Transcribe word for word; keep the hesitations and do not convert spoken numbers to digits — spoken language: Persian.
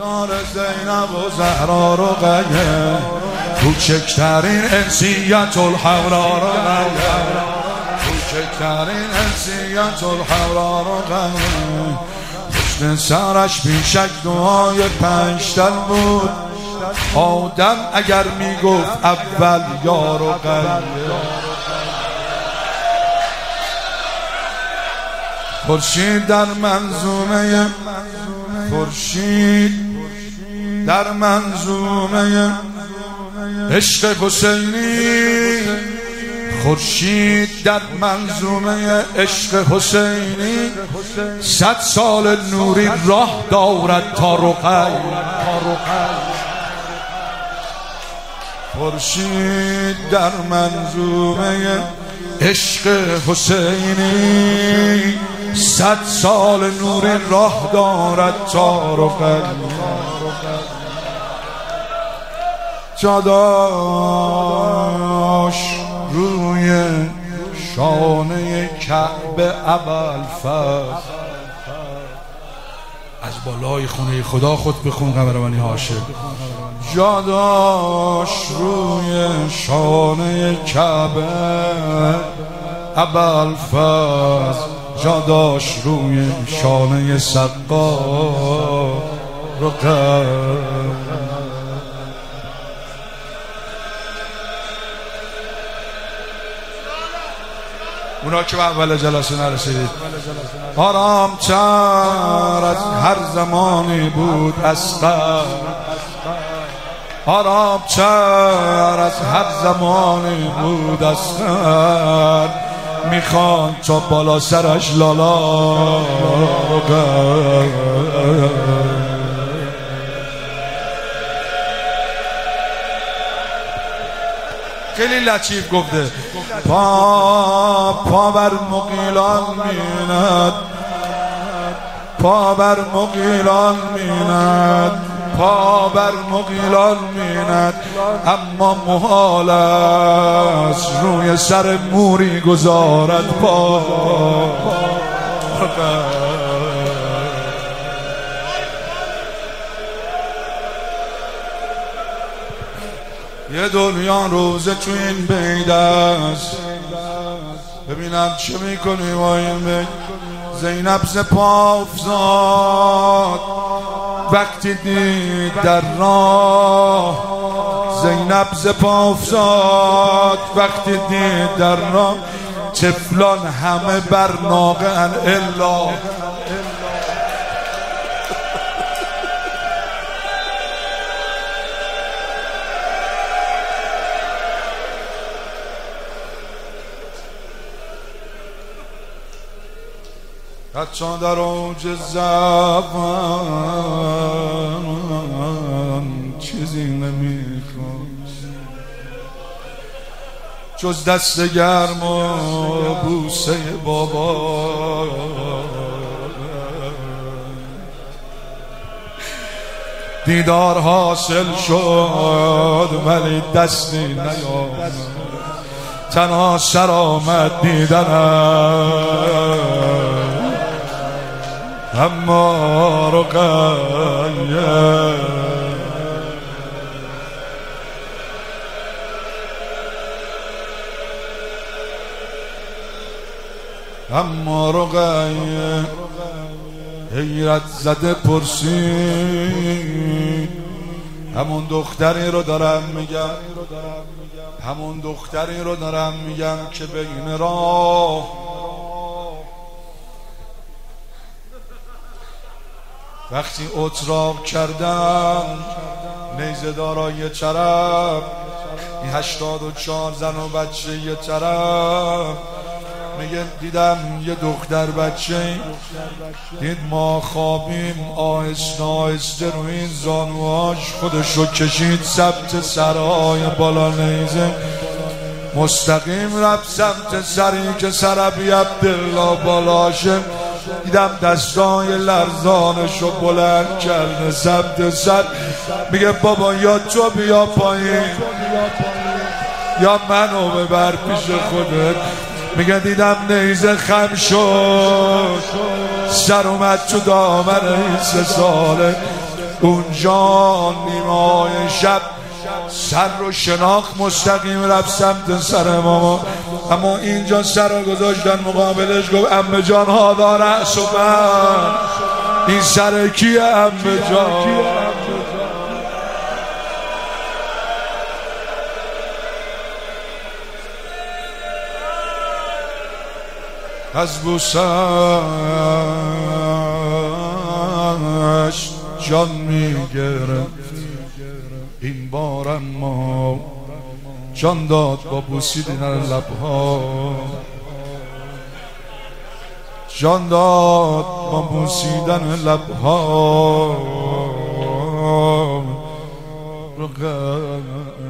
دار زینب و زهرا رقیه، کوچکترین انسیت الحورا رقیه، کوچکترین انسیت الحورا رقیه. پشت سرش بیشک دعای پنجتن بود، آدم اگر میگفت اول یا رقیه. خورشید در منظومه خورشید در منظومه عشق حسینی، خورشید در منظومه عشق حسینی، صد سال نوری راه دارد تا رقی. خورشید در منظومه عشق حسینی، صد سال نور راه دارد تا رقی. جاداش روی شانه کعبه ابوالفضل، از بالای خونه خدا خود بخون قمرمانی هاشم. جاداش روی شانه کعبه ابوالفضل، جاداش روی شانه سقا رقیه. اونا که به اول جلسه نرسیدید، آرام تر از هر زمانی بود اصغر، آرام تر از هر زمانی بود اصغر، میخوان تا بالا سرش لالا رقیه. خیلی لطیف گفته، پا پا بر مغیلان میند، پا بر مغیلان میند، پا بر مغیلان میند، اما محال است روی سر موری گذارد پا. یه دنیا روزه تو این بید است، ببینم چه میکنی با این بید. زینب ز پا افتاد وقتی دید در راه، زینب ز پا افتاد وقتی دید در راه، طفلان همه بر ناقه‌اند الا. حتی در اوج زبان چیزی نمیخواست جز دست گرم و بوسه بابا. دیدار حاصل شد ولی دستی نیامد، تنها سر آمد دیدنم، اما رقیه. اما رقیه حیرت زده پرسید، همون دختری رو دارم میگم، همون دختری رو دارم میگم که بین راه وقتی اتراق کردم نیزه دارا یه طرف، این هشتاد و چهار زن و بچه یه طرف، میگه دیدم یه دختر بچه دید ما خوابیم، آهسته آهسته روی این زانوهاش خودشو کشید سمت سرهای بالا نیزه، مستقیم رفت سمت سری که سر ابی عبدالله بالاشه. دیدم دستای لرزانشو بلند کرده سمت سر، میگه بابا یا تو بیا پایین یا منو ببر پیش خودت. میگه دیدم نیزه خم شد، سر اومد تو دامن این سه ساله، اونجا نیمای شب سر رو شناخت مستقیم رفت سمت سر ماما، اما اینجا سر رو گذاشتن مقابلش، گفت عمه جان هادا رأس من، این سر کیه عمه جان؟ از بوسش جان میگرم این بار، اما جان داد با بوسیدن لبها، جان داد با بوسیدن لبها.